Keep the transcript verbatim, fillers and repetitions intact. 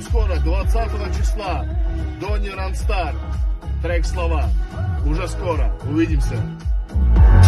совсем скоро, двадцатого числа, Донни Ранстар, трек «Слова». Уже скоро. Увидимся.